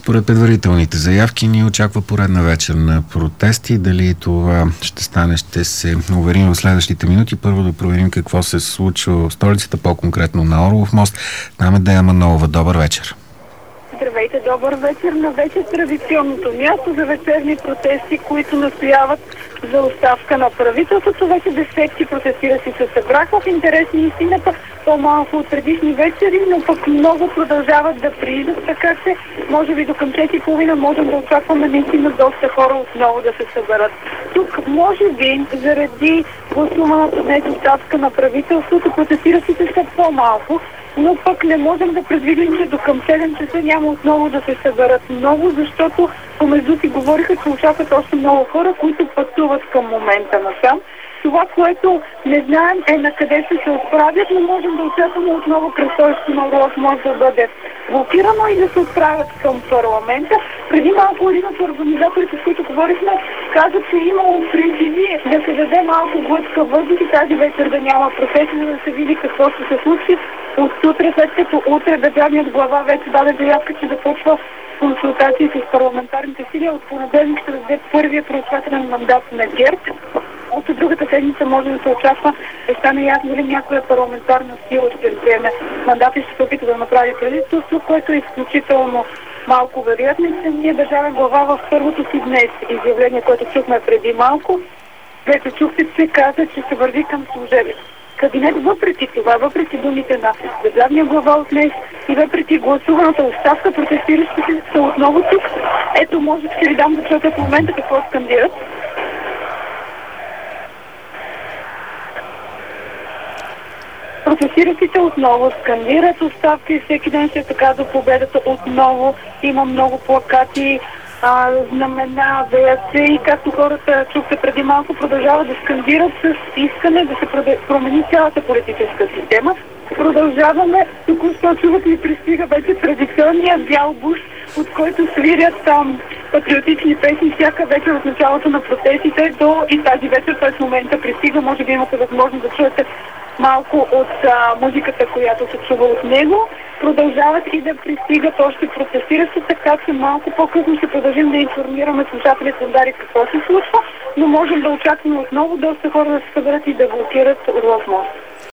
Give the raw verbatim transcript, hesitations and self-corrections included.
Според предварителните заявки ни очаква поредна вечер на протести. Дали това ще стане, ще се уверим в следващите минути. Първо да проверим какво се случва в столицата, по-конкретно на Орлов мост. Там е Дея Манолова. Добър вечер. Здравейте, добър вечер на вече традиционното място за вечерни протести, които настояват за оставка на правителството. Вече десетки протестиращи се събраха. В интерес на истината по-малко от предишни вечери, но пък много продължават да приидат, така че може би до към шест и половина можем да очакваме наистина доста хора отново да се съберат. Тук може би заради гласуваната днес оставка на правителството протестиращите са по-малко, но пък не можем да предвидим, че до към седем часа няма отново да се съберат много, защото помежду си говориха, че очакват още много хора, които пътуват към момента насам. Това, което не знаем е на къде ще се отправят, но можем да очакваме отново кръстовището на Орлов може да бъде блокирано и да се отправят към парламента. Преди малко един от организаторите, с които говорихме, каза, че имало призиви да се даде малко глътка въздух и тази вечер да няма процеси, за да се види какво ще се случи. От сутре, след като утре държавният глава вече даде заявка, че започва консултации с парламентарните сили, от понеделник ще даде първия проучвателен мандат на ГЕРБ. От другата седмица може да се очаква да стане ясно дали някоя парламентарна сила ще вземе мандат и ще се опита да направи правителство, което е изключително малко вероятно. И самия държавен глава в първото си днес изявление, което чухме преди малко, вече чухте, че каза, че се върви към служебен кабинет. Въпреки това, въпреки думите на държавния глава от днес и въпреки гласуваната оставка, протестиращите са отново тук. Ето, може да ще ви дам да чуете в момента какво скандират. Протестиращите отново скандират оставки и всеки ден се така до победата отново. Има много плакати, а, знамена, веяци и както хората чухте преди малко продължават да скандират с искане да се промени цялата политическа система. Продължаваме, току-що чувате и пристига вече традиционния бял буш, от който свирят там патриотични песни всяка вечер от началото на протестите до и тази вечер, т.е. в момента пристига, може би имате възможност да чуете малко от а, музиката, която се чува от него. Продължават и да пристигат още протестиращи, така че малко по-късно ще продължим да информираме слушателите удари какво се случва, но можем да очакваме отново доста хора да се съберат и да блокират Орлов мост.